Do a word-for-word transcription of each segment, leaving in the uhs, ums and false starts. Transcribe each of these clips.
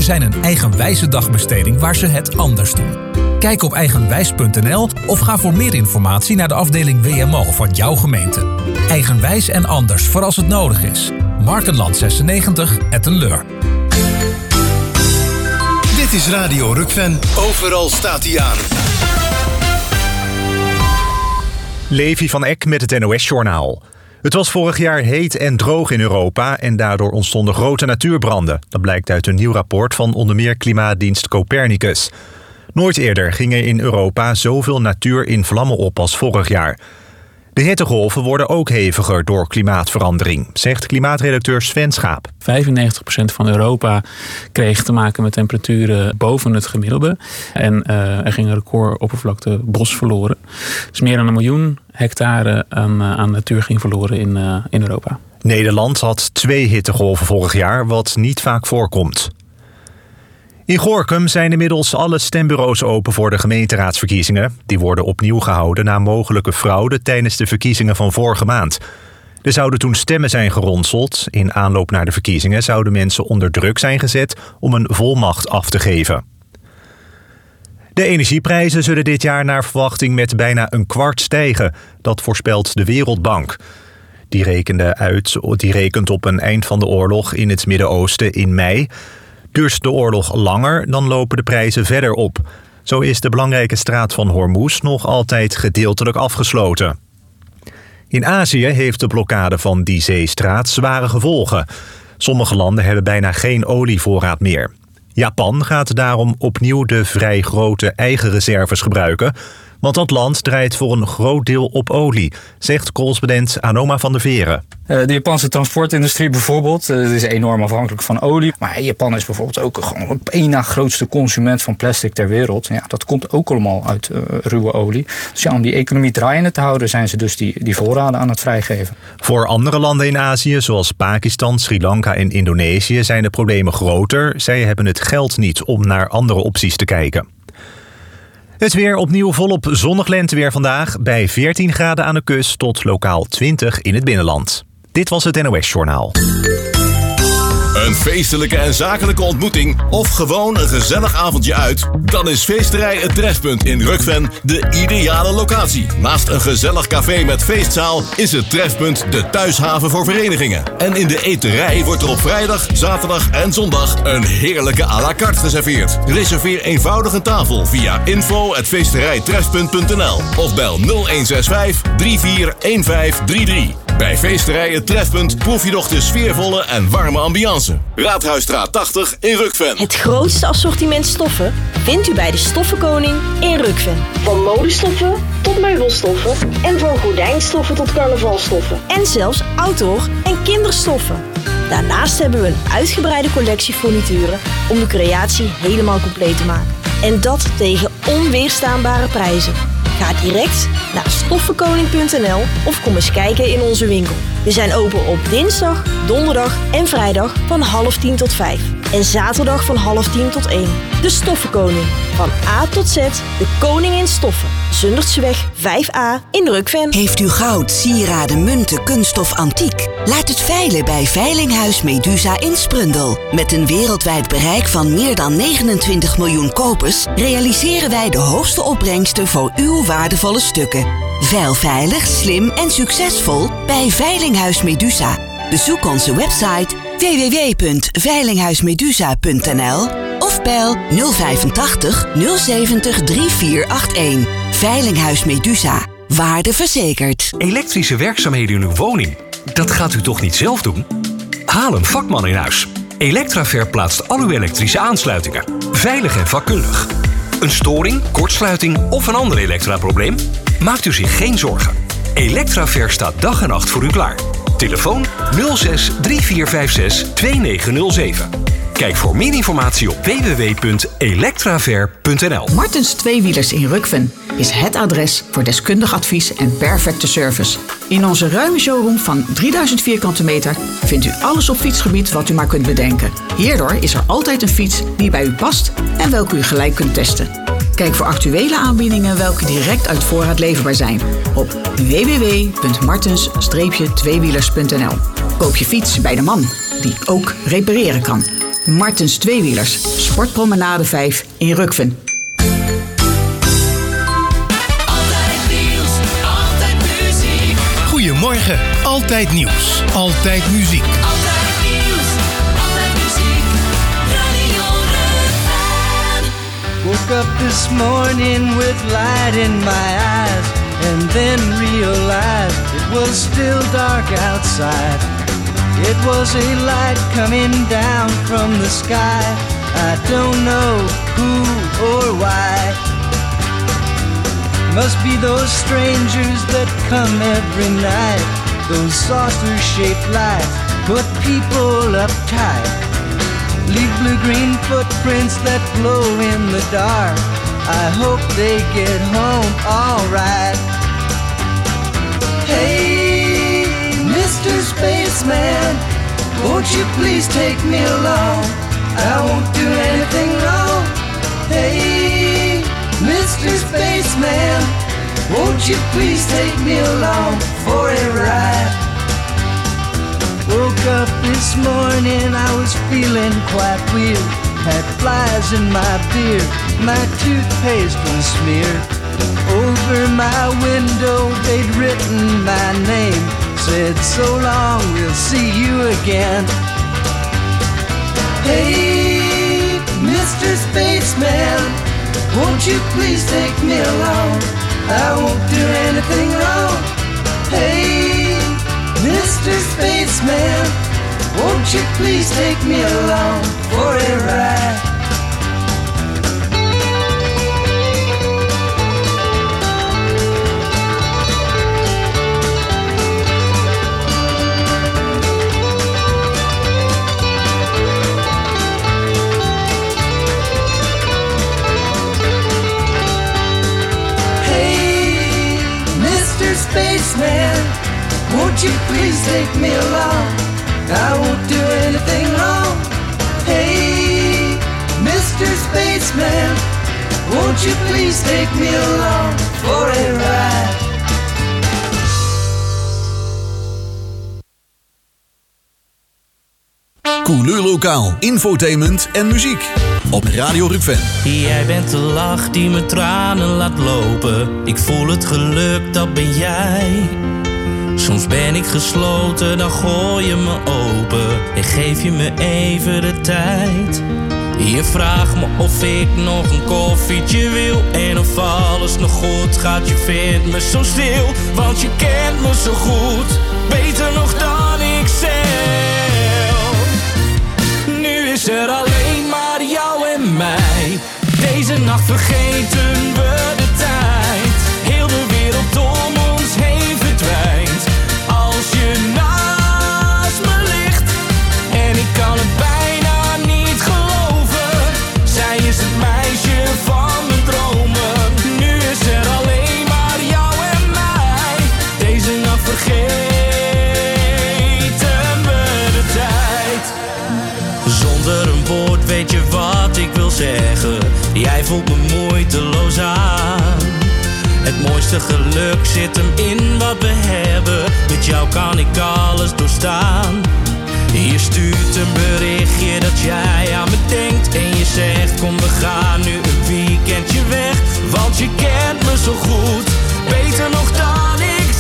zijn een eigenwijze dagbesteding waar ze het anders doen. Kijk op eigenwijs punt n l of ga voor meer informatie naar de afdeling W M O van jouw gemeente. Eigenwijs en anders voor als het nodig is. Markenland zesennegentig, Etten-Leur. Dit is Radio Rukven. Overal staat hij aan. Levi van Eck met het N O S-journaal. Het was vorig jaar heet en droog in Europa en daardoor ontstonden grote natuurbranden. Dat blijkt uit een nieuw rapport van onder meer klimaatdienst Copernicus. Nooit eerder ging er in Europa zoveel natuur in vlammen op als vorig jaar. De hittegolven worden ook heviger door klimaatverandering, zegt klimaatredacteur Sven Schaap. vijfennegentig procent van Europa kreeg te maken met temperaturen boven het gemiddelde. En uh, er ging een recordoppervlakte bos verloren. Dus meer dan een miljoen hectare aan, uh, aan natuur ging verloren in, uh, in Europa. Nederland had twee hittegolven vorig jaar, wat niet vaak voorkomt. In Gorinchem zijn inmiddels alle stembureaus open voor de gemeenteraadsverkiezingen. Die worden opnieuw gehouden na mogelijke fraude tijdens de verkiezingen van vorige maand. Er zouden toen stemmen zijn geronseld. In aanloop naar de verkiezingen zouden mensen onder druk zijn gezet om een volmacht af te geven. De energieprijzen zullen dit jaar naar verwachting met bijna een kwart stijgen. Dat voorspelt de Wereldbank. Die rekende uit, die rekent op een eind van de oorlog in het Midden-Oosten in mei. Duurt de oorlog langer, dan lopen de prijzen verder op. Zo is de belangrijke straat van Hormuz nog altijd gedeeltelijk afgesloten. In Azië heeft de blokkade van die zeestraat zware gevolgen. Sommige landen hebben bijna geen olievoorraad meer. Japan gaat daarom opnieuw de vrij grote eigen reserves gebruiken, want dat land draait voor een groot deel op olie, zegt correspondent Anoma van der Veren. De Japanse transportindustrie bijvoorbeeld is enorm afhankelijk van olie. Maar Japan is bijvoorbeeld ook gewoon op één na grootste consument van plastic ter wereld. Ja, dat komt ook allemaal uit uh, ruwe olie. Dus ja, om die economie draaiende te houden zijn ze dus die, die voorraden aan het vrijgeven. Voor andere landen in Azië, zoals Pakistan, Sri Lanka en Indonesië, zijn de problemen groter. Zij hebben het geld niet om naar andere opties te kijken. Het weer opnieuw volop zonnig lenteweer vandaag. Bij veertien graden aan de kust tot lokaal twintig in het binnenland. Dit was het N O S-journaal. Een feestelijke en zakelijke ontmoeting of gewoon een gezellig avondje uit? Dan is Feesterij Het Trefpunt in Rukven de ideale locatie. Naast een gezellig café met feestzaal is het Trefpunt de thuishaven voor verenigingen. En in de eterij wordt er op vrijdag, zaterdag en zondag een heerlijke à la carte geserveerd. Reserveer eenvoudig een tafel via info at feesterijtrefpunt punt n l of bel nul een zes vijf drie vier een vijf drie drie. Bij Feesterij Het Trefpunt proef je nog de sfeervolle en warme ambiance. Raadhuisstraat tachtig in Rukven. Het grootste assortiment stoffen vindt u bij de Stoffenkoning in Rukven. Van modestoffen tot meubelstoffen en van gordijnstoffen tot carnavalstoffen. En zelfs outdoor- en kinderstoffen. Daarnaast hebben we een uitgebreide collectie furnituren om de creatie helemaal compleet te maken. En dat tegen onweerstaanbare prijzen. Ga direct naar stoffenkoning punt n l of kom eens kijken in onze winkel. We zijn open op dinsdag, donderdag en vrijdag van half tien tot vijf. En zaterdag van half tien tot één. De Stoffenkoning. Van A tot Z, de koning in stoffen. Zundertseweg vijf a in Rukven. Heeft u goud, sieraden, munten, kunststof, antiek? Laat het veilen bij Veilinghuis Medusa in Sprundel. Met een wereldwijd bereik van meer dan negenentwintig miljoen kopers realiseren wij de hoogste opbrengsten voor uw waardevolle stukken. Veil veilig, slim en succesvol bij Veilinghuis Medusa. Bezoek onze website w w w punt veilinghuismedusa punt n l of bel nul vijfentachtig nul zeventig drie vier acht een. Veilinghuis Medusa. Waarde verzekerd. Elektrische werkzaamheden in uw woning. Dat gaat u toch niet zelf doen? Haal een vakman in huis. Electraver plaatst al uw elektrische aansluitingen. Veilig en vakkundig. Een storing, kortsluiting of een ander elektraprobleem? Maakt u zich geen zorgen. Electraver staat dag en nacht voor u klaar. Telefoon nul zes drie vier vijf zes twee negen nul zeven. Kijk voor meer informatie op w w w punt electraver punt n l. Martens Tweewielers in Rukven is het adres voor deskundig advies en perfecte service. In onze ruime showroom van drieduizend vierkante meter vindt u alles op fietsgebied wat u maar kunt bedenken. Hierdoor is er altijd een fiets die bij u past en welke u gelijk kunt testen. Kijk voor actuele aanbiedingen welke direct uit voorraad leverbaar zijn op w w w punt martens tweewielers punt n l. Koop je fiets bij de man die ook repareren kan. Martens Tweewielers, Sportpromenade vijf in Rukven. Goedemorgen, altijd nieuws, altijd muziek. Altijd nieuws, altijd muziek, Radio Rukven. Woke up this morning with light in my eyes, and then realized it was still dark outside. It was a light coming down from the sky. I don't know who or why. Must be those strangers that come every night. Those saucer-shaped lights put people uptight. Leave blue-green footprints that glow in the dark. I hope they get home alright. Hey, Mister Spaceman, won't you please take me along? I won't do anything wrong. Hey, Mister Spaceman, won't you please take me along for a ride? Woke up this morning, I was feeling quite weird. Had flies in my beard, my toothpaste was smeared. Over my window they'd written my name. Said, so long, we'll see you again. Hey, Mister Spaceman, won't you please take me along? I won't do anything wrong. Hey, Mister Spaceman, won't you please take me along for a ride? Spaceman, won't you please take me along? I won't do anything wrong. Hey, Mister Spaceman, won't you please take me along for a ride? Couleur Lokaal, infotainment en muziek op Radio Rukven. Jij bent de lach die me tranen laat lopen. Ik voel het geluk, dat ben jij. Soms ben ik gesloten, dan gooi je me open en geef je me even de tijd. Je vraagt me of ik nog een koffietje wil en of alles nog goed gaat. Je vindt me zo stil, want je kent me zo goed. Beter nog dan ik zelf. Nu is er alleen maar jou en mij. Deze nacht vergeten we de tijd. Heel de wereld om ons heen verdwijnt. Als je naast me ligt en ik kan het bijna niet geloven. Zij is het meisje van mijn dromen. Nu is er alleen maar jou en mij. Deze nacht vergeten we de tijd. Zonder een woord weet je wat ik wil zeggen. Jij voelt me moeiteloos aan. Het mooiste geluk zit hem in wat we hebben. Met jou kan ik alles doorstaan. Je stuurt een berichtje dat jij aan me denkt. En je zegt kom we gaan nu een weekendje weg. Want je kent me zo goed. Beter nog dan ik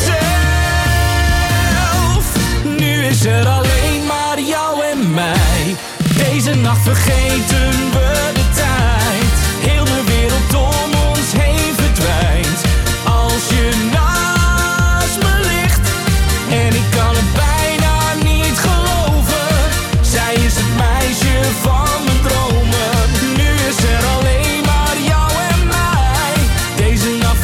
zelf. Nu is er alleen maar jou en mij. Deze nacht vergeten we de tijd. Heel de wereld om ons heen verdwijnt. Als je naast me ligt en ik kan het bijna niet geloven. Zij is het meisje van mijn dromen. Nu is er alleen maar jou en mij. Deze nacht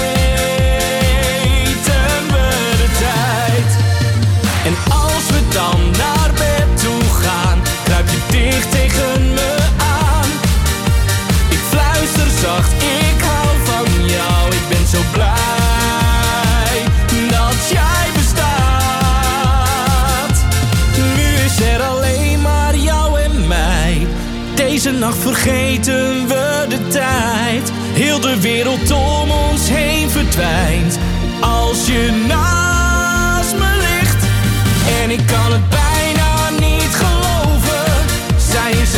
vergeten we de tijd. En als we dan naar bed toe gaan, kruip je dicht tegen me aan. Ik fluister zacht, ik hou van jou. Ik ben zo blij dat jij bestaat. Nu is er alleen maar jou en mij. Deze nacht vergeten we de tijd. Heel de wereld om ons heen verdwijnt. Als je naast me ligt en ik kan het bijna niet geloven. Zij is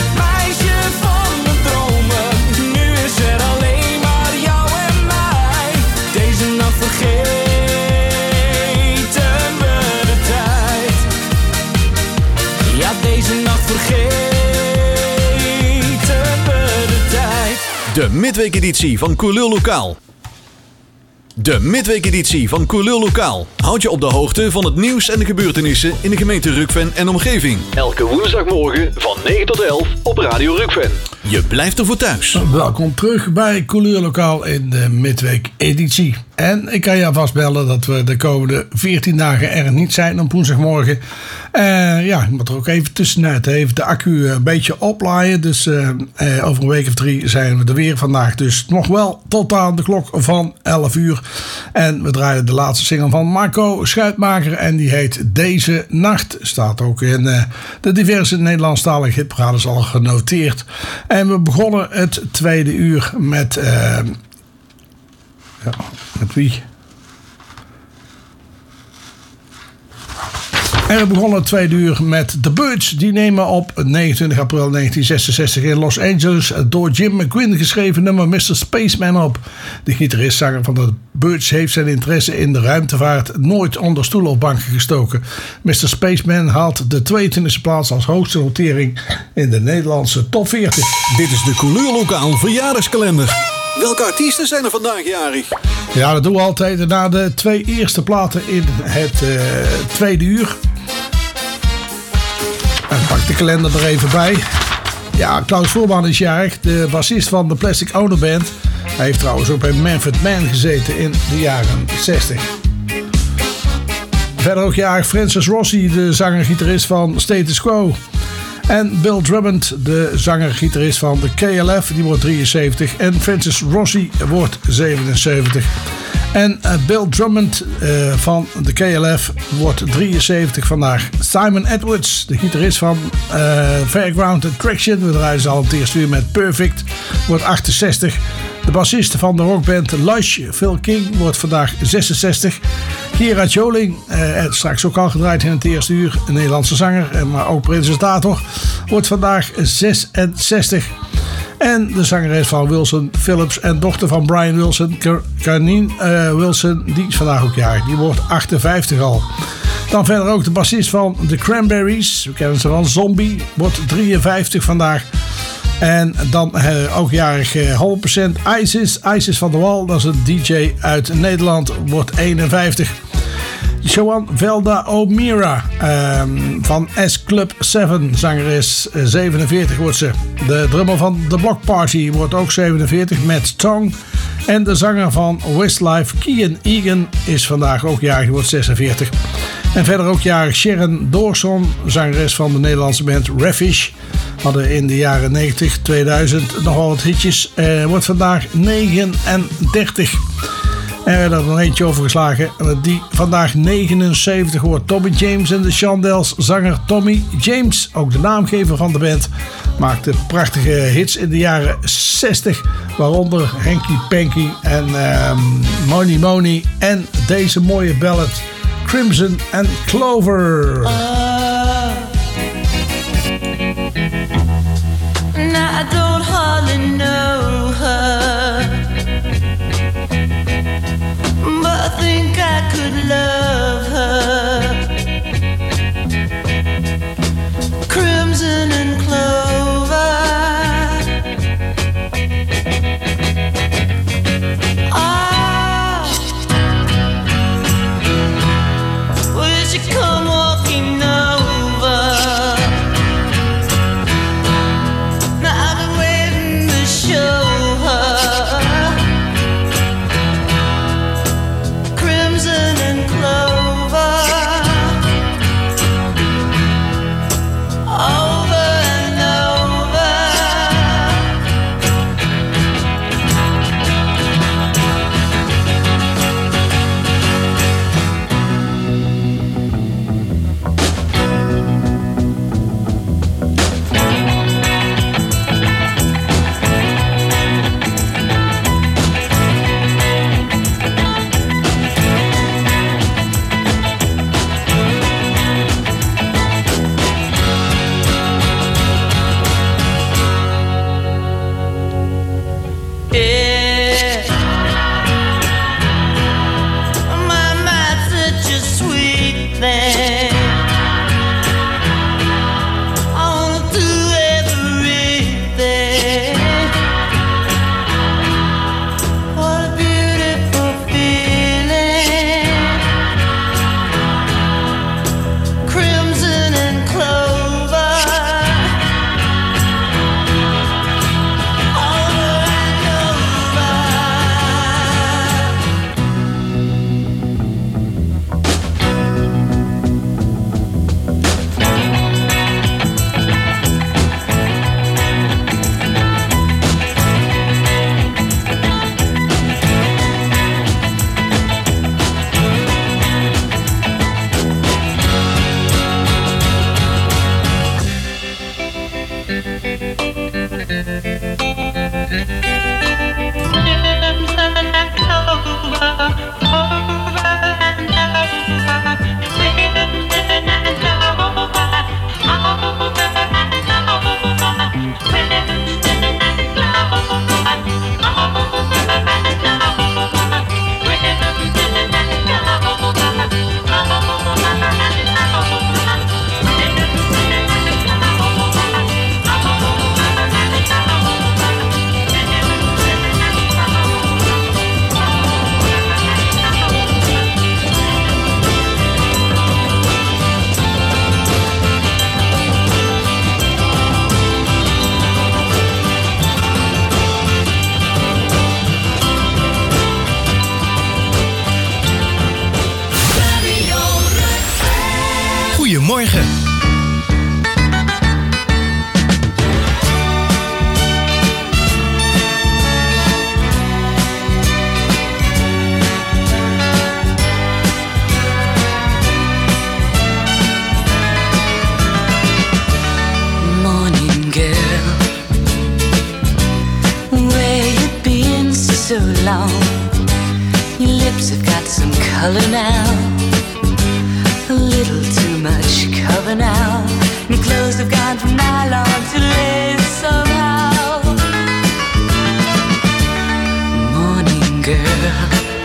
De midweekeditie van Coolul Lokaal. De midweekeditie van Coolul Lokaal houdt je op de hoogte van het nieuws en de gebeurtenissen in de gemeente Rukven en omgeving. Elke woensdagmorgen van negen tot elf op Radio Rukven. Je blijft ervoor thuis. Welkom terug bij Coolul Lokaal in de midweekeditie. En ik kan je alvast bellen dat we de komende veertien dagen er niet zijn op woensdagmorgen. Uh, ja, ik moet er ook even tussenuit. Even de accu een beetje oplaaien. Dus uh, uh, over een week of drie zijn we er weer. Vandaag dus nog wel tot aan de klok van elf uur. En we draaien de laatste single van Marco Schuitmaker. En die heet Deze Nacht. Staat ook in uh, de diverse Nederlandstalige hitparades al genoteerd. En we begonnen het tweede uur met... Uh, ja, met wie? En we begonnen het tweede uur met The Birds. Die nemen op negenentwintig april negentien zesenzestig in Los Angeles door Jim McQueen geschreven nummer mister Spaceman op. De gitarist-zanger van The Birds heeft zijn interesse in de ruimtevaart nooit onder stoelen of banken gestoken. mister Spaceman haalt de tweeëntwintigste plaats als hoogste notering in de Nederlandse top veertig. Dit is de Coolul Lokaal verjaardagskalender. Welke artiesten zijn er vandaag jarig? Ja, dat doen we altijd na de twee eerste platen in het uh, tweede uur. En pak de kalender er even bij. Ja, Klaus Voorman is jarig, de bassist van de Plastic Ono Band. Hij heeft trouwens ook bij Manfred Mann gezeten in de jaren zestig. Verder ook jarig Francis Rossi, de zanger-gitarist van Status Quo. En Bill Drummond, de zanger-gitarist van de K L F, die wordt drieënzeventig. En Francis Rossi wordt zevenenzeventig. En uh, Bill Drummond uh, van de K L F wordt drieënzeventig vandaag. Simon Edwards, de gitarist van uh, Fairground Attraction, we draaien ze al het eerste uur met Perfect, wordt achtenzestig. De bassist van de rockband Lush, Phil King, wordt vandaag zesenzestig. Gerard Joling, eh, straks ook al gedraaid in het eerste uur, een Nederlandse zanger, maar ook presentator, wordt vandaag zesenzestig. En de zangeres van Wilson Phillips en dochter van Brian Wilson, Carnine uh, Wilson, die is vandaag ook jarig. Die wordt achtenvijftig al. Dan verder ook de bassist van The Cranberries, we kennen ze van Zombie, wordt drieënvijftig vandaag. En dan uh, ook jarig uh, honderd procent Isis, Isis van der Wal, dat is een D J uit Nederland, wordt eenenvijftig. Joan Velda O'Meara um, van S Club zeven, zangeres, uh, zevenenveertig wordt ze. De drummer van The Block Party wordt ook zevenenveertig, Matt Tong. En de zanger van Westlife, Kian Egan, is vandaag ook jarig, die wordt zesenveertig. En verder ook jarig Sharon Dawson, zangeres van de Nederlandse band Ravish. Hadden in de jaren negentig, tweeduizend nogal wat hitjes. Uh, wordt vandaag negenendertig. En we hebben er nog eentje overgeslagen. Die vandaag negenenzeventig wordt. Tommy James en de Chandels. Zanger Tommy James, ook de naamgever van de band, maakte prachtige hits in de jaren zestig. Waaronder Hanky Panky en um, Money Money. En deze mooie ballad Crimson and Clover. Uh, now I don't hardly know her, but I think I could love her. Crimson and clover. Ah, will she come walking over? Now I've been waiting to show her. Crimson and clover. long. Your lips have got some color now, a little too much cover now. Your clothes have gone from nylon to lace somehow. Morning girl,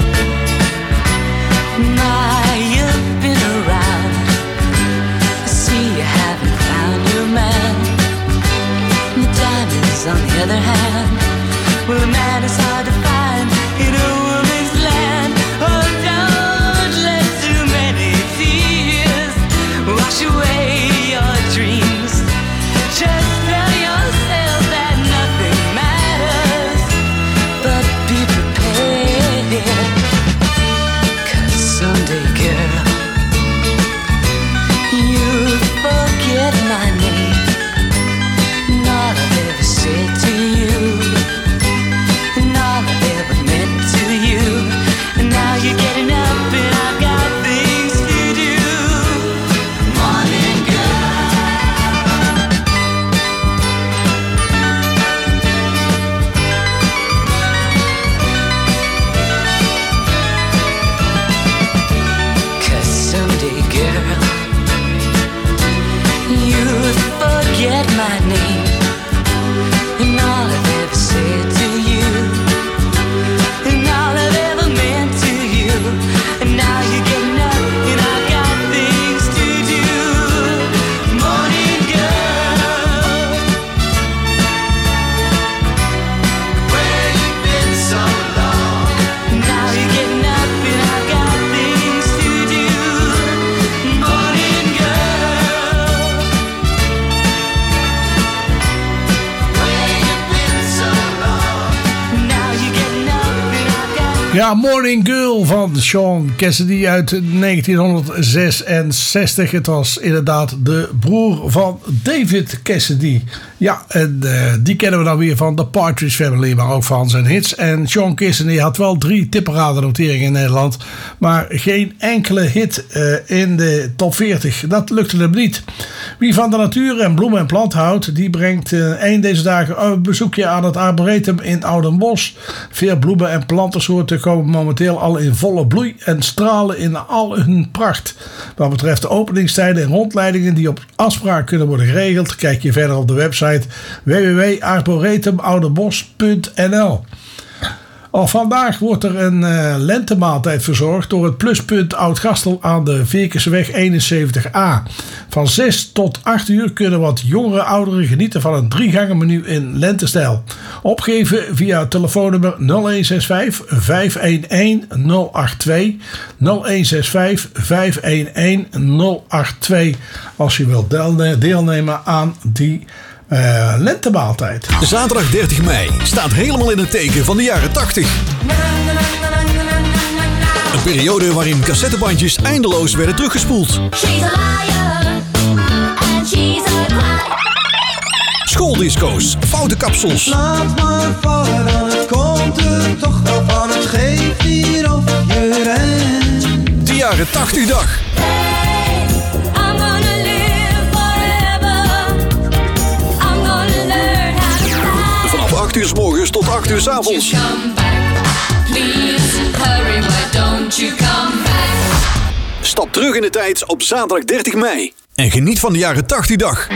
my, you've been around. I see you haven't found your man. The diamonds on the other hand, well, a man is hard to find in a woman's land. Oh, don't let too many tears wash away your dreams. Just tell yourself that nothing matters, but be prepared. 'Cause someday, girl, you'll forget my name and all I've ever said to you, and all I've ever meant to you. And now you're getting up and I've got things to do. Morning girl, 'cause someday, girl, you'll forget my name and all I've ever said to you, and all I've ever meant to you. And now you're getting up and I've got things to do. Morning girl, where you been so long? Now you're getting up and I've got things to do. Morning girl, where you been so long? Now you're getting up and I've got. Ja, Morning Girl van Sean Cassidy uit negentienhonderdzesenzestig. Het was inderdaad de broer van David Cassidy. Ja, en uh, die kennen we dan weer van The Partridge Family, maar ook van zijn hits. En Sean Cassidy had wel drie tipperaden-noteringen in Nederland, maar geen enkele hit uh, in de top veertig. Dat lukte hem niet. Wie van de natuur en bloemen en plant houdt, die brengt uh, een deze dagen een bezoekje aan het Arboretum in Oudenbosch. Veel bloemen en plantensoorten komen momenteel al in volle bloei en stralen in al hun pracht. Wat betreft de openingstijden en rondleidingen die op afspraak kunnen worden geregeld, kijk je verder op de website w w w punt arboretum oudenbosch punt n l. Al vandaag wordt er een uh, lentemaaltijd verzorgd door het Pluspunt Oud-Gastel aan de Veerkenseweg eenenzeventig A. Van zes tot acht uur kunnen wat jongere ouderen genieten van een driegangen menu in lentestijl. Opgeven via telefoonnummer nul een zes vijf vijf een een nul acht twee nul een zes vijf vijf een een nul acht twee als je wilt deelnemen aan die Uh, lentemaaltijd. Zaterdag dertig mei staat helemaal in het teken van de jaren tachtig. Een periode waarin cassettebandjes eindeloos werden teruggespoeld. Schooldisco's, foute kapsels. Laat maar vallen, dan het komt er toch wel van. Het geeft hier of je rent. De jaren tachtig dag. Vanaf acht uur 's morgens tot acht uur 's avonds. Stap terug in de tijd op zaterdag dertig mei. En geniet van de jaren tachtig dag.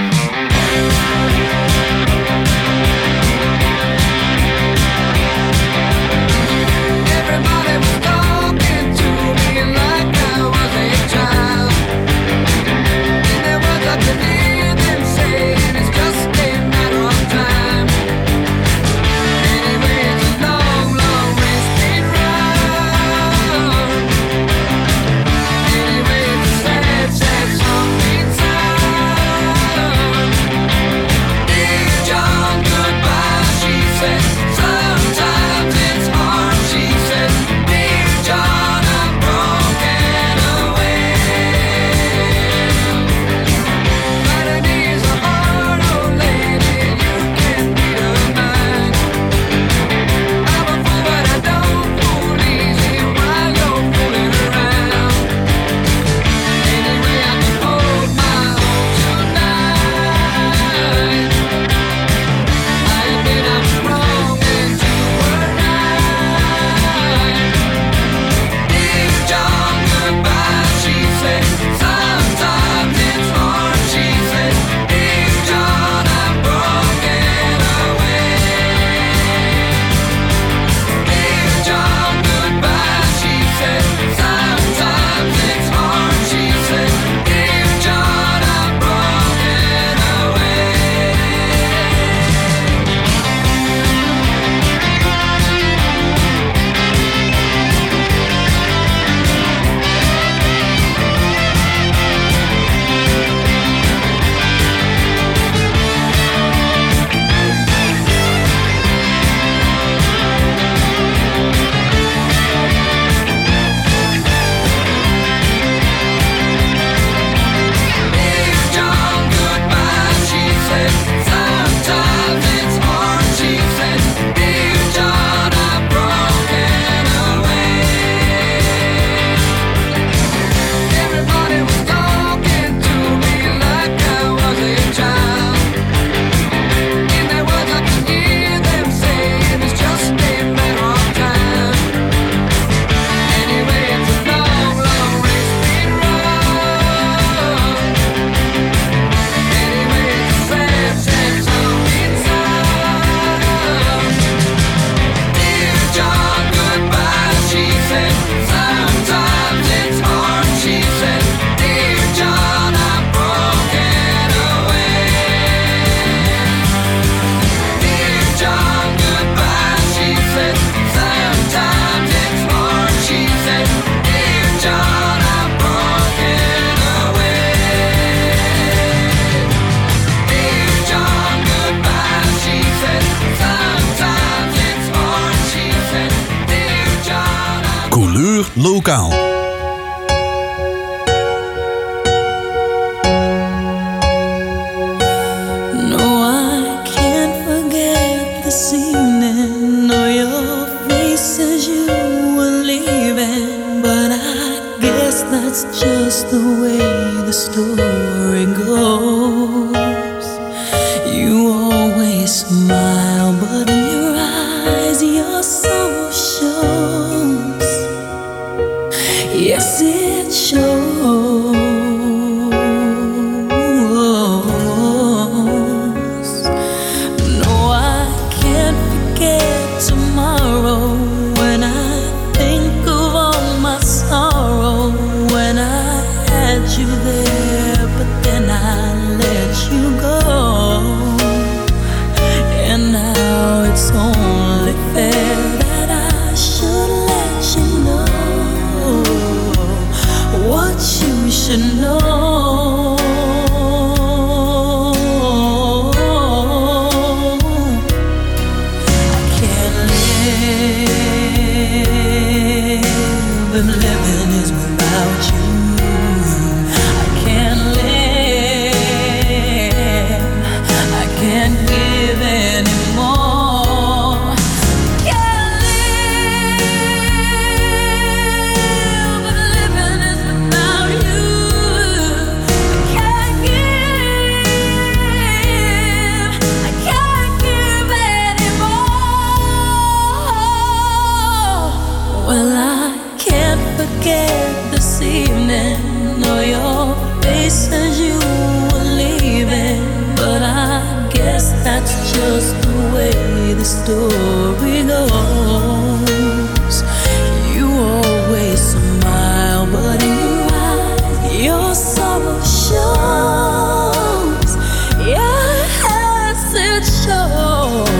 Lokaal. That's just the way the story goes. You always smile, but in your eyes your sorrow shows. Yes, it shows. No, I can't forget tomorrow when I think of all my sorrow. When I had you there, but then I let you go. And now it's only fair that I should let you know what you should know. I can't live if living is without you. That's just the way the story goes. You always smile, but in your eyes your sorrow shows. Yes, it shows.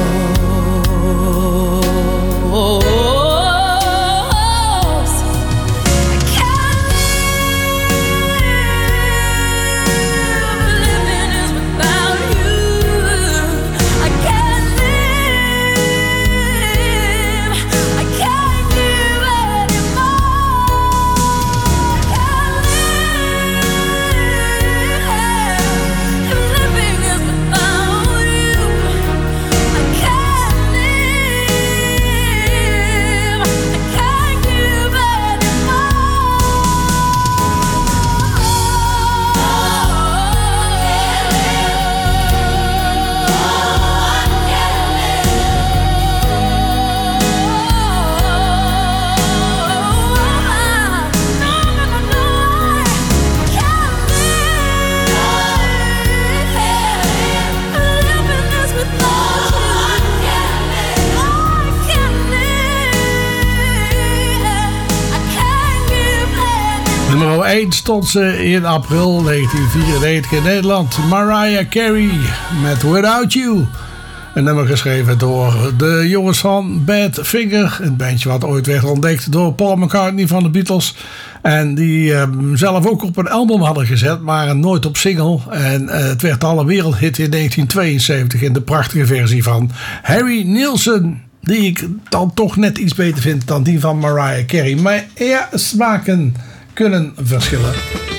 Nummer één stond ze in april negentien vierennegentig in Nederland. Mariah Carey met Without You. Een nummer geschreven door de jongens van Badfinger. Een bandje wat ooit werd ontdekt door Paul McCartney van de Beatles. En die uh, zelf ook op een album hadden gezet, maar nooit op single. En uh, het werd al een wereldhit in negentien tweeënzeventig in de prachtige versie van Harry Nilsson. Die ik dan toch net iets beter vind dan die van Mariah Carey. Maar ja, smaken kunnen verschillen.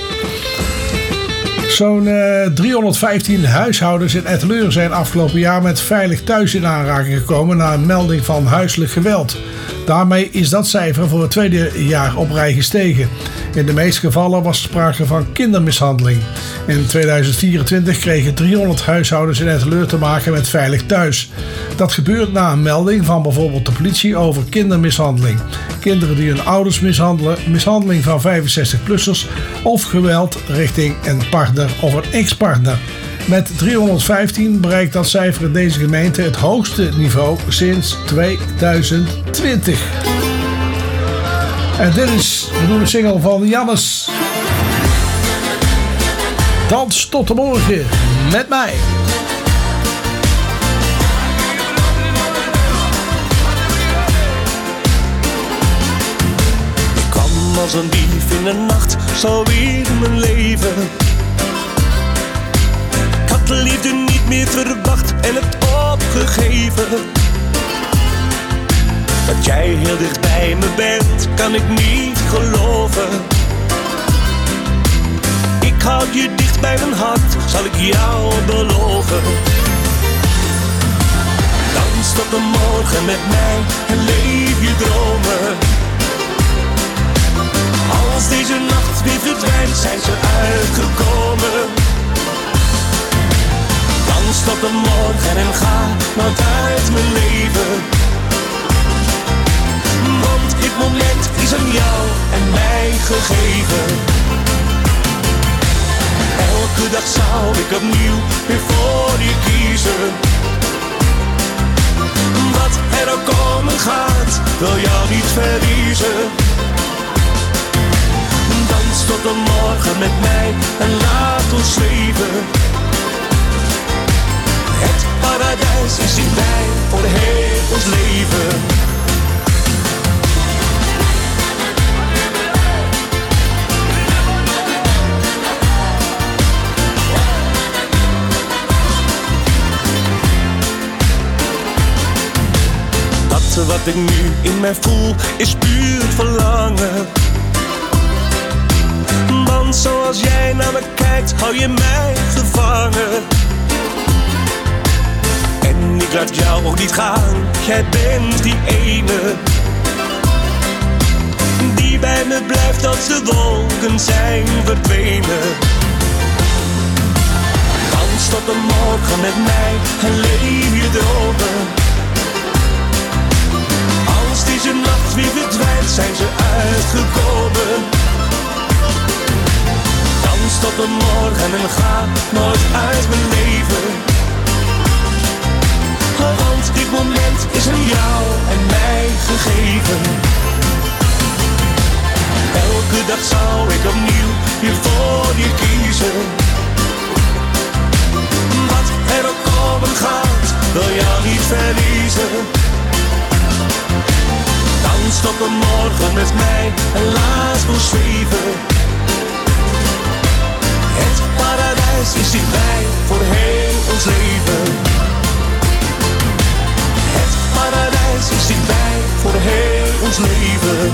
Zo'n uh, driehonderdvijftien huishoudens in Etteleur zijn afgelopen jaar met Veilig Thuis in aanraking gekomen na een melding van huiselijk geweld. Daarmee is dat cijfer voor het tweede jaar op rij gestegen. In de meeste gevallen was er sprake van kindermishandeling. In tweeduizend vierentwintig kregen driehonderd huishoudens in Etteleur te maken met Veilig Thuis. Dat gebeurt na een melding van bijvoorbeeld de politie over kindermishandeling. Kinderen die hun ouders mishandelen, mishandeling van vijfenzestig-plussers of geweld richting een partner of een ex-partner. Met driehonderdvijftien bereikt dat cijfer in deze gemeente het hoogste niveau sinds tweeduizend twintig. En dit is de nieuwe single van Jannes. Dans tot de morgen met mij. Ik kwam als een dief in de nacht, zo weer mijn leven. Ik had de liefde niet meer verwacht en het opgegeven. Dat jij heel dicht bij me bent, kan ik niet geloven. Ik houd je dicht bij mijn hart, zal ik jou beloven. Dans tot de morgen met mij en leef je dromen. Als deze nacht weer verdwijnt, zijn ze uitgekomen. Dans tot de morgen en ga nooit uit mijn leven. Want dit moment is aan jou en mij gegeven. Elke dag zou ik opnieuw weer voor je kiezen. Wat er ook komen gaat, wil jou niet verliezen. Dans tot de morgen met mij en laat ons leven. Het paradijs is dichtbij voor heel ons leven. Dat wat ik nu in mij voel is puur verlangen. Want zoals jij naar me kijkt, hou je mij gevangen. En ik laat jou ook niet gaan, jij bent die ene die bij me blijft als de wolken zijn verdwenen. Dans tot de morgen met mij en leef je dromen. Als deze nacht weer verdwijnt, zijn ze uitgekomen. Dans tot de morgen en ga nooit uit mijn leven. Want dit moment is aan jou en mij gegeven. Elke dag zou ik opnieuw weer voor je kiezen. Wat er ook komen gaat, wil jou niet verliezen. Dans tot de morgen met mij en laat ons zweven. Het paradijs is dichtbij voor heel ons leven. Het paradijs is dichtbij voor heel ons leven.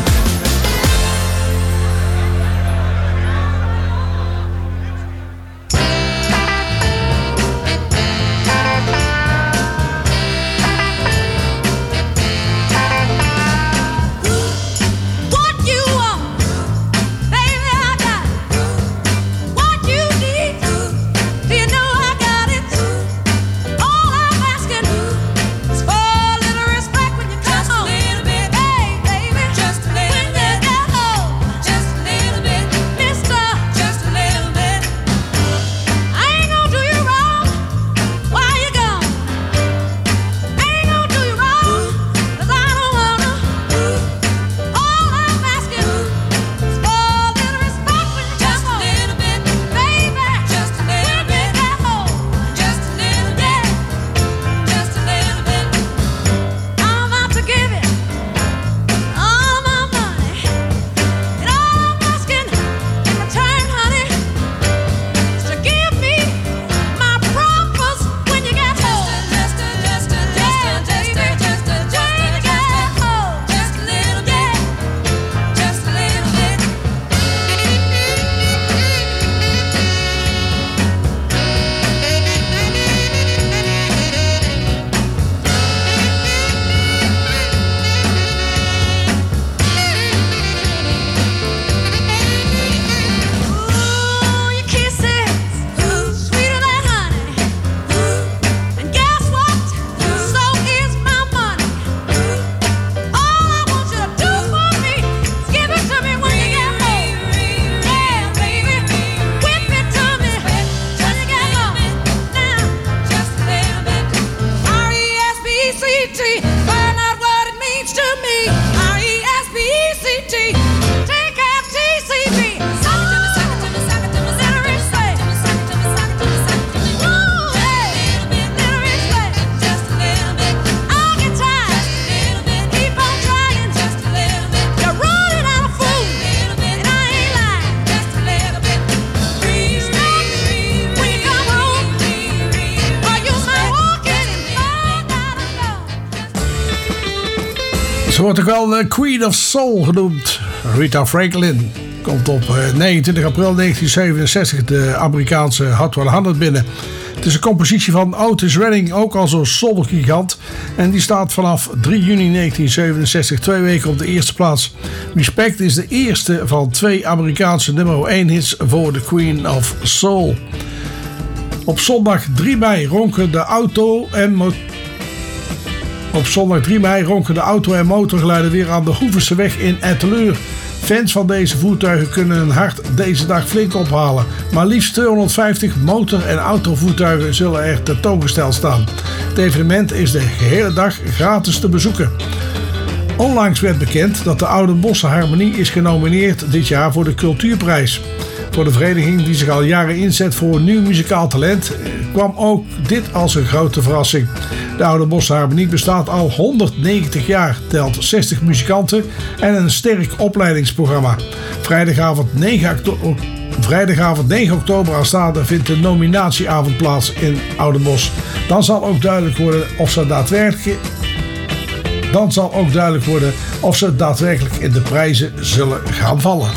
Ze wordt ook wel de Queen of Soul genoemd. Rita Franklin komt op negenentwintig april negentien zevenenzestig de Amerikaanse Hot honderd binnen. Het is een compositie van Otis Redding, ook al zo'n soul-gigant. En die staat vanaf drie juni negentien zevenenzestig twee weken op de eerste plaats. Respect is de eerste van twee Amerikaanse nummer één hits voor de Queen of Soul. Op zondag drie mei ronken de auto en motor... Op zondag drie mei ronken de auto- en motorgeluiden weer aan de Hoevenseweg in Etteleur. Fans van deze voertuigen kunnen hun hart deze dag flink ophalen. Maar liefst tweehonderdvijftig motor- en autovoertuigen zullen er tentoongesteld staan. Het evenement is de gehele dag gratis te bezoeken. Onlangs werd bekend dat de Oude Bosse Harmonie is genomineerd dit jaar voor de Cultuurprijs. Voor de vereniging die zich al jaren inzet voor nieuw muzikaal talent kwam ook dit als een grote verrassing. De Oude Bosse Harmonie bestaat al honderdnegentig jaar, telt zestig muzikanten en een sterk opleidingsprogramma. Vrijdagavond negen, octo- Vrijdagavond negen oktober aanstaande vindt de nominatieavond plaats in Oudenbosch. Dan zal ook duidelijk worden of ze daadwerkelijk, dan zal ook duidelijk worden of ze daadwerkelijk in de prijzen zullen gaan vallen.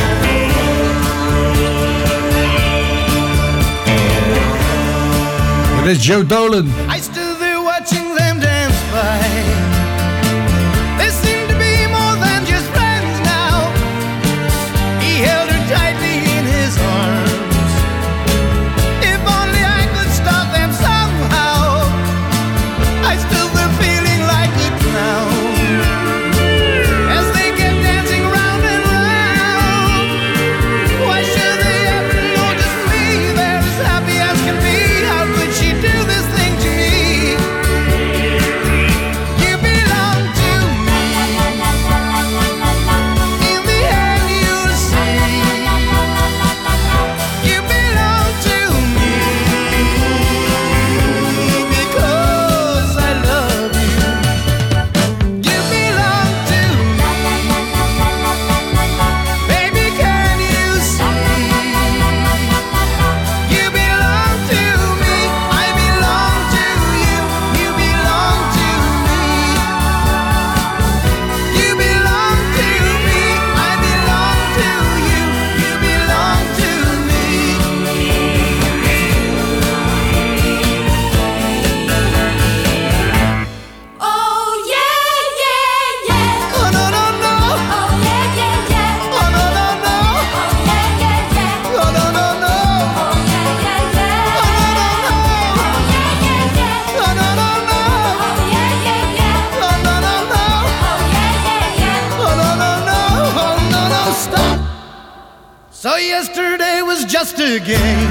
Dit is Joe Dolan. I stood there watching them dance by. They seem to be more than just friends now. He held her tightly in his arms. If only I could stop them somehow. I stood there feeling like a clown as they kept dancing round and round. Why should they ever notice me? They're as happy as can be. How could she do this thing to me? You belong to me. In the end you'll see. You belong to me because I love you. You belong to me. Baby, can you see? You belong to me. I belong to you. You belong to me. You belong to me. I belong to you. You belong to me. Oh yeah, yeah, yeah. Oh no no no. Oh yeah, yeah, yeah. Oh no no no. Oh yeah, yeah, yeah. Oh no no no. Oh yeah, yeah, yeah. Oh no no no. Oh yeah, yeah, yeah. Oh no no no. Oh yeah, yeah, yeah. Oh no no no. Oh yeah, yeah, yeah. Oh no no no. Oh no no. Stop. So yesterday was just a game.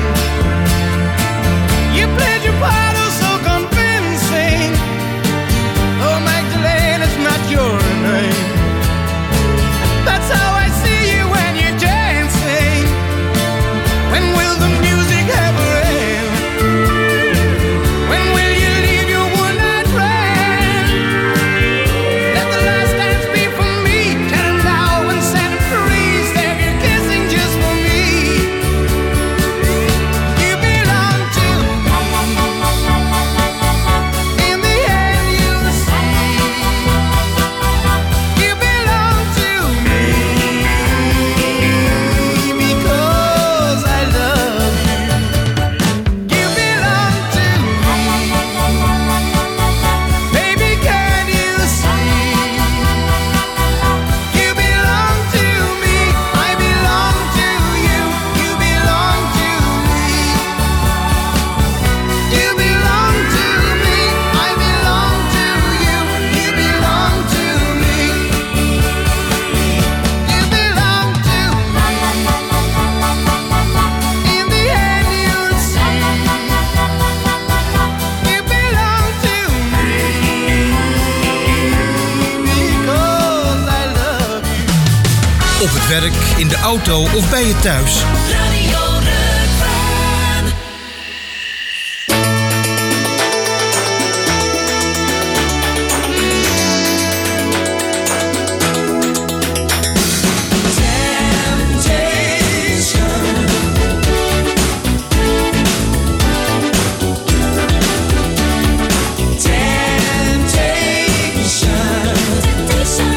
You played your part oh so convincing. Oh Magdalene, it's not your name. That's how I see you when you're dancing. When will the music ever end? When will you leave your one-night friend? Let the last dance be for me. Tell him now and set him free. Save your kissing just for me. You belong to me. In the end you'll see. You belong to me because I love you. You belong to me. Baby, can you see? You belong to me. I belong to you. You belong to me. You belong to me. I belong to you. You belong to me. You belong to me. In the end you'll see. You belong to me because I love you. Op het werk, in de auto of bij je thuis. Radio Rukven. Temptation.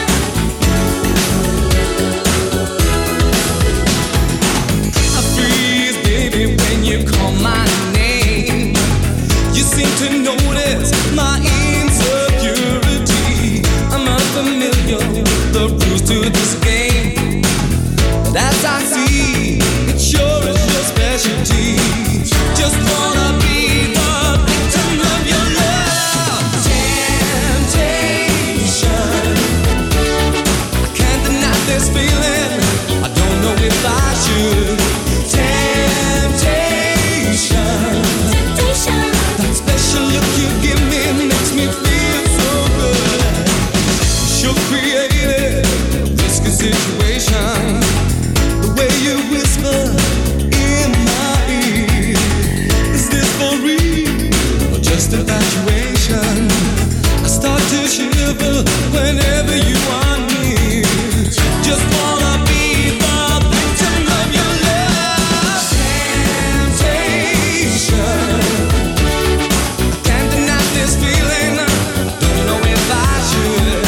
to shiver whenever you are near. Just wanna be the victim of your love. Temptation, can't deny this feeling. Don't know if I should.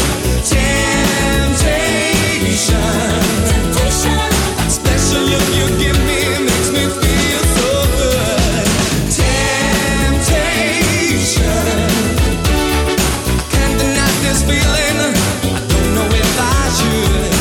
Temptation, that special look you give me makes me feel so good. Temptation, can't deny this feeling. I don't know if I should.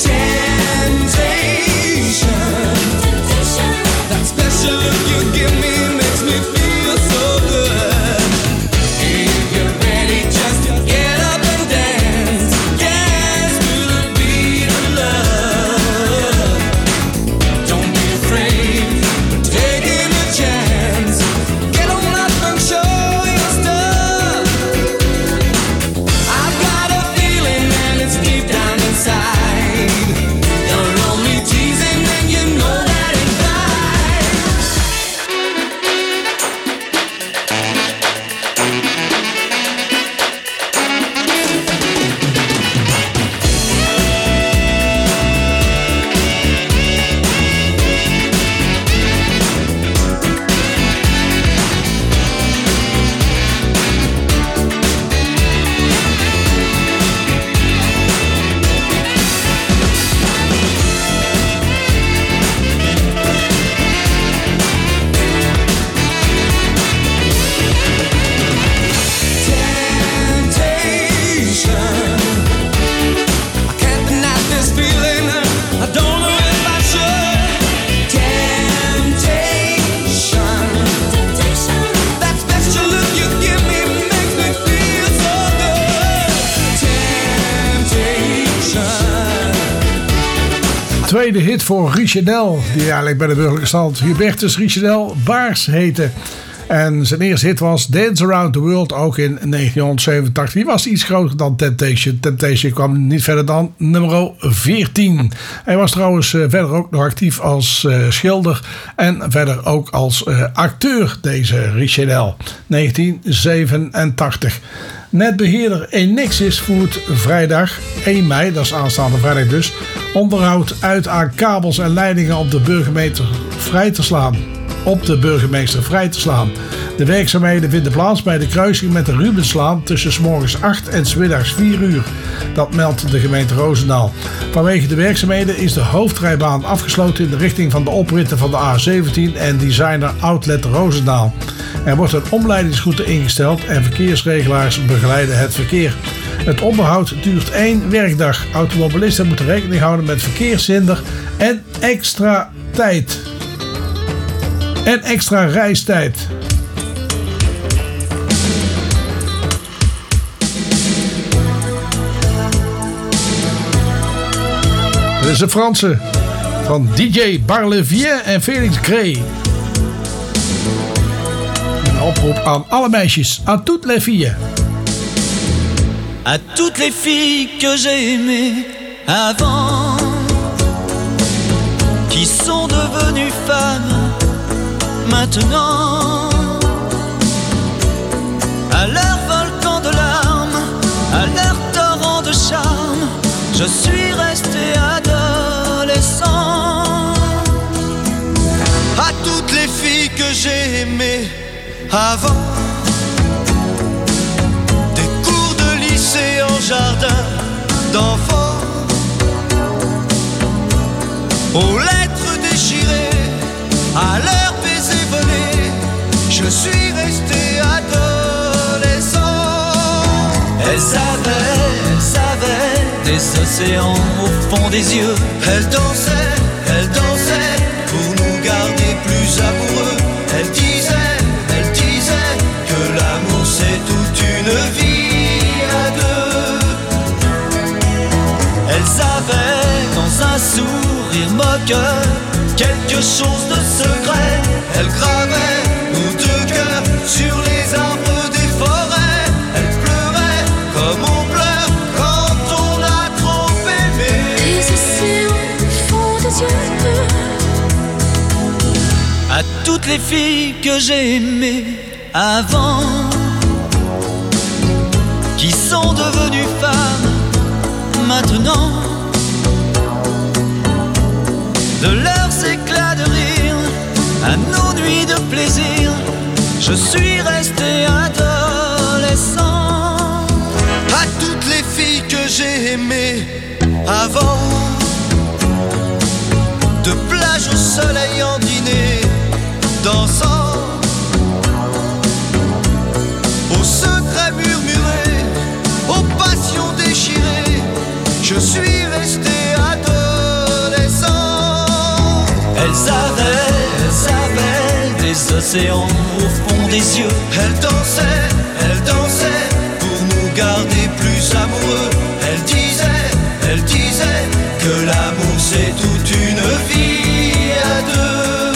Temptation, that special look you give me makes me feel so good. If you're ready, just get up and dance. Dance to the beat of love. Don't be afraid, taking a chance. Get on up and show your stuff. I've got a feeling and it's deep down inside. You're only teasing and you know that it's right. Temptation, I can't deny this feeling. I don't know if I should. Temptation, that special look you give me makes me feel so good. Temptation. Tweede hit voor Richardel, die eigenlijk bij de burgerlijke stand Hubertus Richardel Baars heette. En zijn eerste hit was Dance Around the World, ook in negentienhonderdzevenentachtig. Die was iets groter dan Temptation. Temptation kwam niet verder dan nummer veertien. Hij was trouwens uh, verder ook nog actief als uh, schilder en verder ook als uh, acteur, deze Richardel. negentien zevenentachtig. Netbeheerder Enexis voert vrijdag één mei, dat is aanstaande vrijdag dus, onderhoud uit aan kabels en leidingen op de burgemeester vrij te slaan. Op de burgemeester vrij te slaan. De werkzaamheden vinden plaats bij de kruising met de Rubenslaan tussen 's morgens acht en 's middags vier uur. Dat meldt de gemeente Roosendaal. Vanwege de werkzaamheden is de hoofdrijbaan afgesloten in de richting van de opritten van de A zeventien en Designer Outlet Roosendaal. Er wordt een omleidingsroute ingesteld en verkeersregelaars begeleiden het verkeer. Het onderhoud duurt één werkdag. Automobilisten moeten rekening houden met verkeershinder en extra tijd. En extra reistijd. Dit is de Franse van D J Barlevier en Felix Gray. Een oproep aan alle meisjes, à toutes les filles. À toutes les filles que j'ai aimées avant, qui sont devenues femmes maintenant, à leur volcan de larmes, à leur torrent de charme, je suis resté adolescent. À toutes les filles que j'ai aimées avant, des cours de lycée en jardin d'enfants, aux lettres déchirées, à leur baiser volé, je suis resté adolescent. Elles avaient, elles avaient des océans au fond des yeux. Elles dansaient, elles dansaient pour nous garder plus amoureux. Elles disaient, elles disaient que l'amour c'est toute une vie à deux. Elles avaient dans un sourire moqueur quelque chose de secret. Elles gravaient nos deux cœurs sur les arbres des forêts. Elles pleuraient comme on pleure quand on a trop aimé. Les océans au fond des yeux. À toutes les filles que j'ai aimées avant, qui sont devenues femmes maintenant. De leurs éclats de rire à nos nuits de plaisir, je suis resté adolescent. À toutes les filles que j'ai aimées avant, de plage au soleil en dîner, dansant, aux secrets murmurés, aux passions déchirées, je suis resté adolescent. Elles avaient, elles avaient des océans au fond des yeux. Elles dansaient, elles dansaient pour nous garder plus amoureux. Elles disaient, elles disaient que l'amour c'est toute une vie à deux.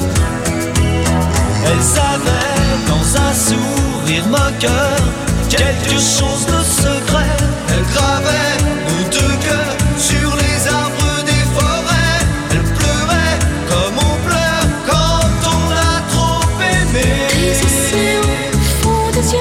Elles avaient dans un sourire moqueur quelque chose de secret. Elles gravaient nos deux cœurs sur les arbres des forêts. Elles pleuraient comme on pleure quand on a trop aimé. Des océans au fond des yeux.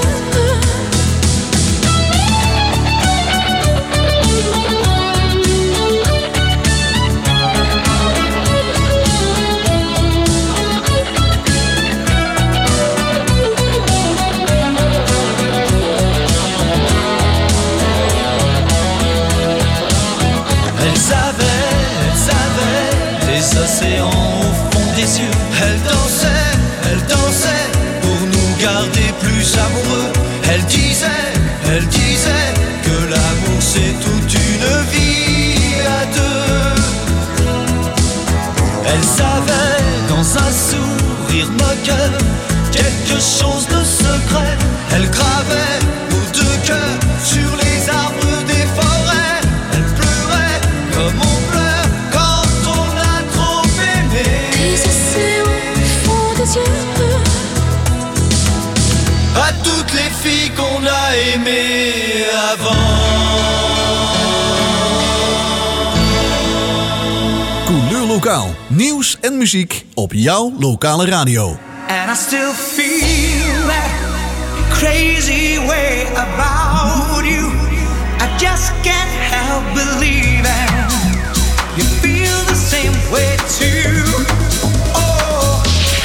Océans au fond des yeux. Elle dansait, elle dansait pour nous garder plus amoureux. Elle disait, elle disait que l'amour c'est toute une vie à deux. Elle savait dans un sourire moqueur quelque chose de secret. Elle gravait nos deux cœurs sur les arbres des forêts. Elle pleurait comme on pleure quand on a trop aimé. Des océans au fond des yeux. À toutes les filles qu'on a aimées avant. Couleurlokaal. Nieuws en muziek op jouw lokale radio. And I still feel that crazy way about you. I just can't help believing you feel the same way too. Oh.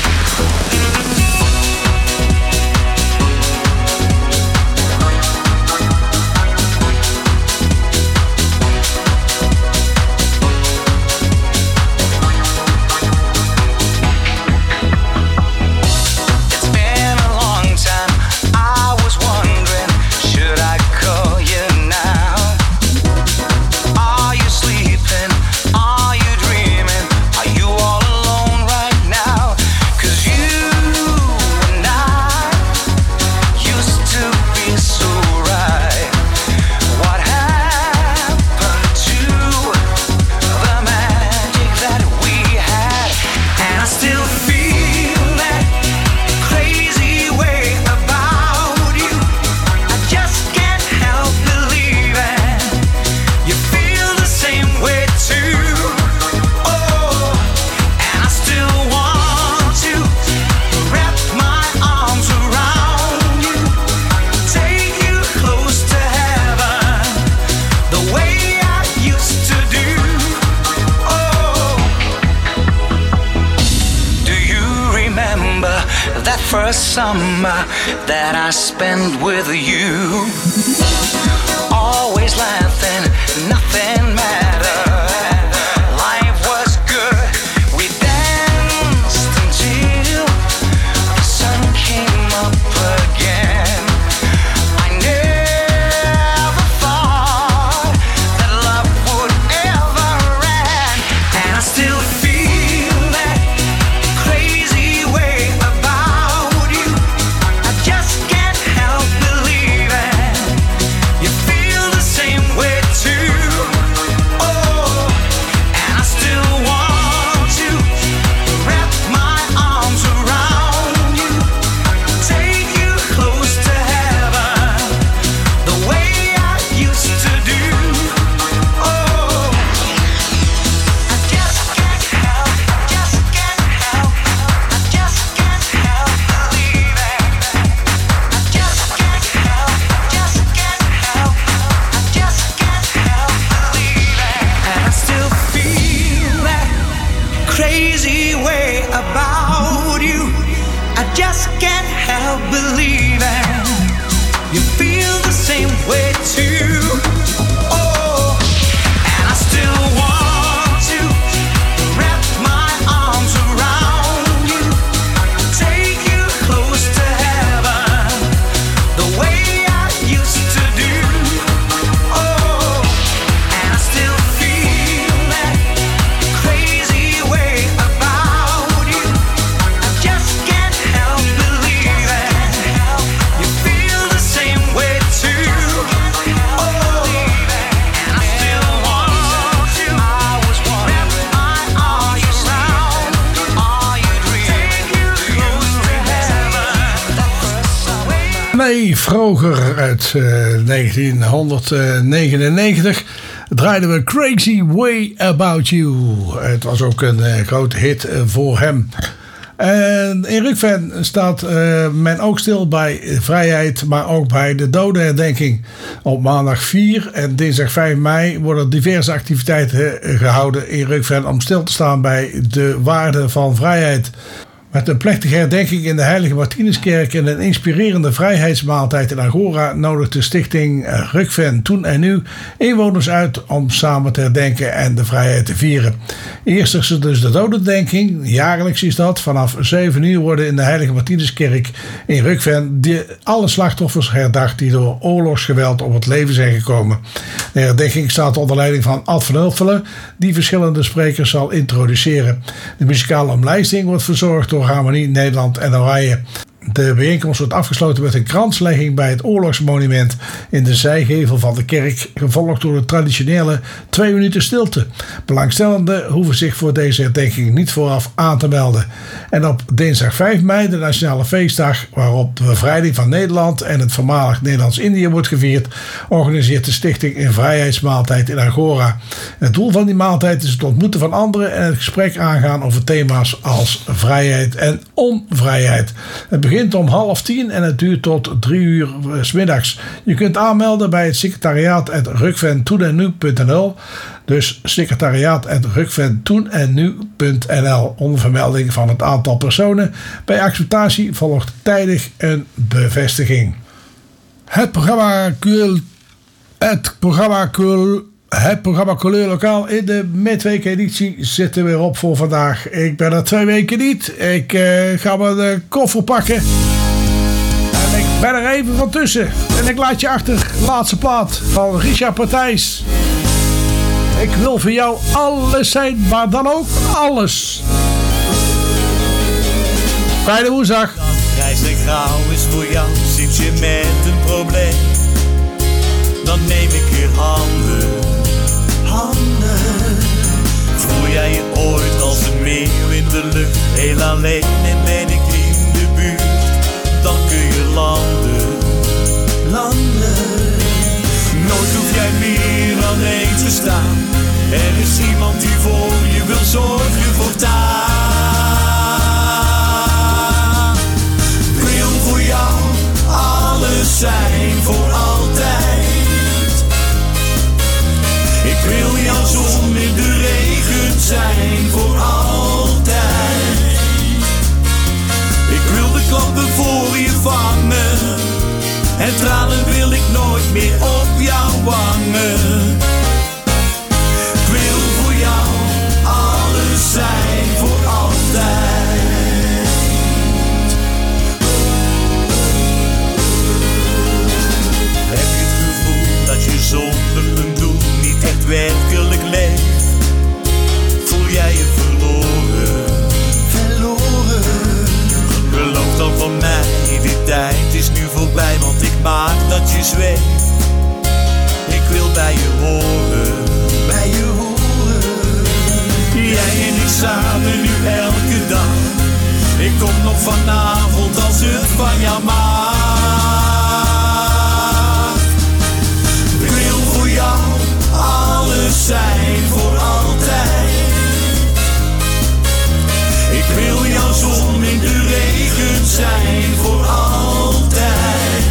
First summer that I spent with you, always laughing, nothing mattered. Life was good, we danced until the sun came up again. I never thought that love would ever end, and I still feel that crazy way about you. I just can't help believing you feel the same way too. René Vroger uit uh, negentienhonderdnegenennegentig draaiden we Crazy Way About You. Het was ook een uh, grote hit uh, voor hem. En in Rukven staat uh, men ook stil bij vrijheid, maar ook bij de dodenherdenking. Op maandag vier en dinsdag vijf mei worden diverse activiteiten gehouden in Rukven om stil te staan bij de waarde van vrijheid. Met een plechtige herdenking in de Heilige Martinuskerk en een inspirerende vrijheidsmaaltijd in Agora nodigt de stichting Rukven Toen en Nu inwoners uit om samen te herdenken en de vrijheid te vieren. Eerst is er dus de dodenherdenking, jaarlijks is dat. Vanaf zeven uur worden in de Heilige Martinuskerk in Rukven de, alle slachtoffers herdacht die door oorlogsgeweld om het leven zijn gekomen. De herdenking staat onder leiding van Ad van Hulfelen, die verschillende sprekers zal introduceren. De muzikale omlijsting wordt verzorgd door Harmonie Nederland en Oranje. De bijeenkomst wordt afgesloten met een kranslegging bij het oorlogsmonument in de zijgevel van de kerk, gevolgd door de traditionele twee minuten stilte. Belangstellenden hoeven zich voor deze herdenking niet vooraf aan te melden. En op dinsdag vijf mei, de nationale feestdag waarop de bevrijding van Nederland en het voormalig Nederlands-Indië wordt gevierd, organiseert de stichting een vrijheidsmaaltijd in Agora. Het doel van die maaltijd is het ontmoeten van anderen en het gesprek aangaan over thema's als vrijheid en onvrijheid. Het begint om half tien en het duurt tot drie uur 's middags. Je kunt aanmelden bij het secretariaat at rukventoenennu punt n l. Dus secretariaat at rukventoenennu punt n l onder vermelding van het aantal personen. Bij acceptatie volgt tijdig een bevestiging. Het programma Cool, het programma Cool, het programma Couleur Lokaal in de midweekeditie zit er weer op voor vandaag. Ik ben er twee weken niet. Ik uh, ga mijn koffer pakken. En ik ben er even van tussen. En ik laat je achter. Laatste plaat van Richard Partijs. Ik wil voor jou alles zijn, maar dan ook alles. Fijne woensdag. Grijs en grauw is voor jou, zit je met een probleem. Dan neem ik je handen, handen. Voel jij je ooit als een meeuw in de lucht, heel alleen en ben ik in de buurt. Dan kun je landen, landen. Nooit hoef jij meer alleen te staan. Er is iemand die voor je wil zorgen voortaan. Wil voor jou alles zijn voor altijd. Ik wil jouw zon in de regen zijn voor altijd. Ik wil de klappen voor je vangen. En tranen wil ik nooit meer op jouw wangen. Ik wil voor jou alles zijn voor altijd. Heb je het gevoel dat je zonder een doel niet echt werkelijk leeft? Voel jij je verloren, verloren? Geloof dan van mij, die tijd is nu voorbij, want ik maak dat je zweeft. Ik wil bij je horen, bij je horen. Jij en ik samen nu elke dag. Ik kom nog vanavond als het van jou mag. Ik wil voor jou alles zijn voor altijd. Ik wil jouw zon in de regen zijn voor altijd.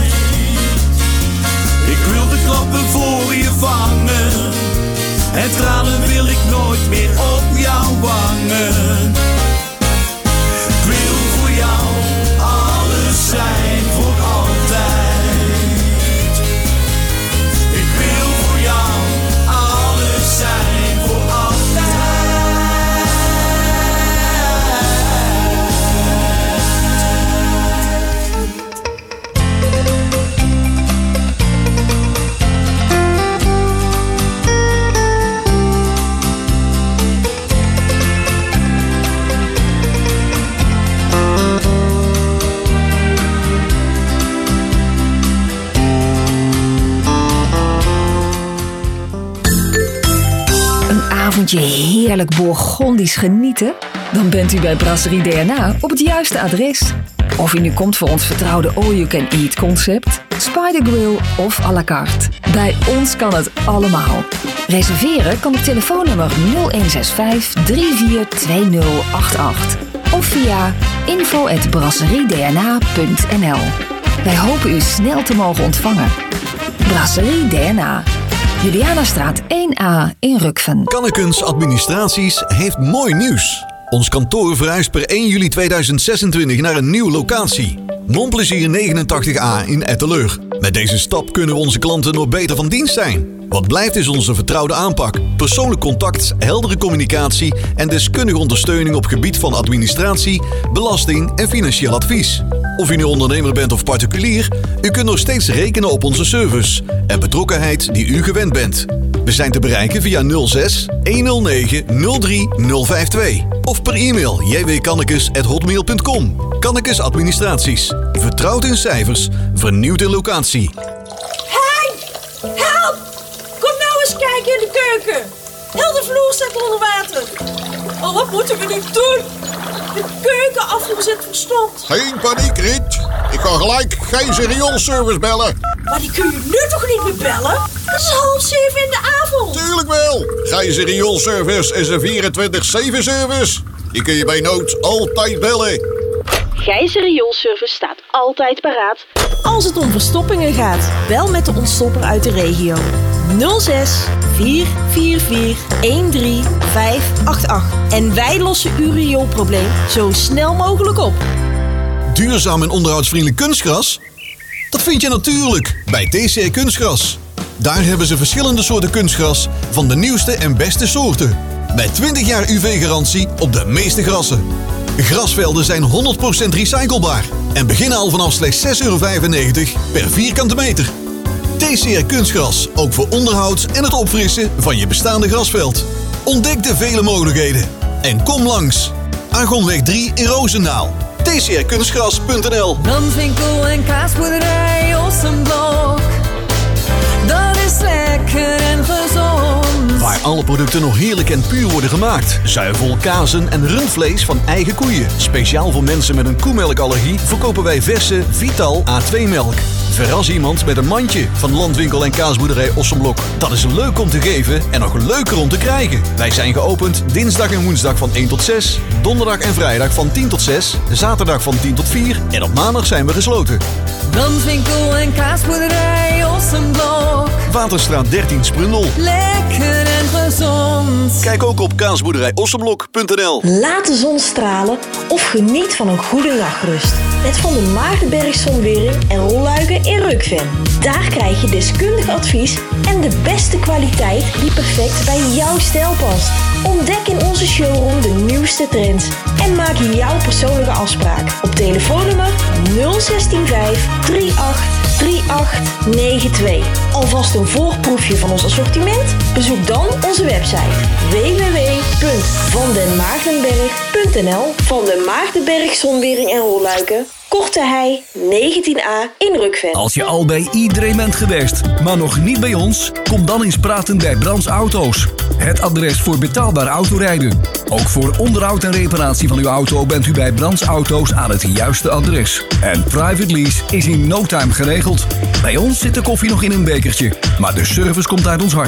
Ik wil de klappen voor je vangen. En tranen wil ik nooit meer op jouw wangen. Ik wil voor jou alles zijn voor altijd. Ik wil voor jou alles zijn voor altijd. Avondje heerlijk Bourgondisch genieten? Dan bent u bij Brasserie D N A op het juiste adres. Of u nu komt voor ons vertrouwde all-you-can-eat concept, Spider Grill of à la carte. Bij ons kan het allemaal. Reserveren kan op telefoonnummer nul een zes vijf drie vier twee nul acht acht of via info at brasseriedna punt n l. Wij hopen u snel te mogen ontvangen. Brasserie D N A. Julianastraat één A in Rukven. Kannekens Administraties heeft mooi nieuws. Ons kantoor verhuist per één juli tweeduizend zesentwintig naar een nieuwe locatie. Monplezier negenentachtig A in Etteleur. Met deze stap kunnen we onze klanten nog beter van dienst zijn. Wat blijft is onze vertrouwde aanpak, persoonlijk contact, heldere communicatie en deskundige ondersteuning op gebied van administratie, belasting en financieel advies. Of u nu ondernemer bent of particulier, u kunt nog steeds rekenen op onze service en betrokkenheid die u gewend bent. We zijn te bereiken via nul zes honderdnegen nul drie nul vijf twee of per e-mail j w kannekes at hotmail punt com. Kannekes Administraties. Vertrouwd in cijfers, vernieuwd in locatie. Hey! Help! Kom nou eens kijken in de keuken. Heel de vloer staat onder water. Oh, wat moeten we nu doen? De keukenafvoer zit verstomd. Geen paniek, Riet. Ik ga gelijk Gijzer rioolservice bellen. Maar die kun je nu toch niet meer bellen? Het is half zeven in de avond. Tuurlijk wel. Gijzer rioolservice is een vierentwintig zeven service. Die kun je bij nood altijd bellen. Gijzer rioolservice staat altijd paraat als het om verstoppingen gaat. Bel met de ontstopper uit de regio. nul zes vier vier vier een drie vijf acht acht. En wij lossen uw rioolprobleem zo snel mogelijk op. Duurzaam en onderhoudsvriendelijk kunstgras? Dat vind je natuurlijk bij T C R Kunstgras. Daar hebben ze verschillende soorten kunstgras van de nieuwste en beste soorten. Met twintig jaar U V-garantie op de meeste grassen. Grasvelden zijn honderd procent recyclebaar en beginnen al vanaf slechts zes euro vijfennegentig per vierkante meter. T C R Kunstgras, ook voor onderhoud en het opfrissen van je bestaande grasveld. Ontdek de vele mogelijkheden en kom langs. Argonweg drie in Roosendaal. t c r kunstgras punt n l. Danswinkel en kaasboerderij Ossenblok. Dat is lekker en gezond. Waar alle producten nog heerlijk en puur worden gemaakt. Zuivel, kazen en rundvlees van eigen koeien. Speciaal voor mensen met een koemelkallergie verkopen wij verse Vital A twee melk. Verras iemand met een mandje van Landwinkel en kaasboerderij Ossenblok. Dat is leuk om te geven en nog leuker om te krijgen. Wij zijn geopend dinsdag en woensdag van één tot zes, donderdag en vrijdag van tien tot zes, zaterdag van tien tot vier en op maandag zijn we gesloten. Danswinkel en kaasboerderij Ossenblok. Waterstraat dertien Sprundel. Lekker en gezond. Kijk ook op kaasboerderij ossenblok punt n l. Laat de zon stralen of geniet van een goede nachtrust. Met Van de Maartenberg Zonwering en rolluiken in Rukven. Daar krijg je deskundig advies en de beste kwaliteit die perfect bij jouw stijl past. Ontdek in onze showroom de nieuwste trends en maak jouw persoonlijke afspraak op telefoonnummer nul zes vijf drie acht drie acht negen twee. Alvast een voorproefje van ons assortiment? Bezoek dan onze website w w w punt van den maartenberg punt n l. Van den Maartenberg Zonwering en rolluiken, Korte Hei negentien A in Rukven. Als je al bij iedereen bent geweest, maar nog niet bij ons, kom dan eens praten bij Brands Auto's. Het adres voor betaalbaar autorijden. Ook voor onderhoud en reparatie van uw auto bent u bij Brands Auto's aan het juiste adres. En private lease is in no time geregeld. Bij ons zit de koffie nog in een bekertje, maar de service komt uit ons hart.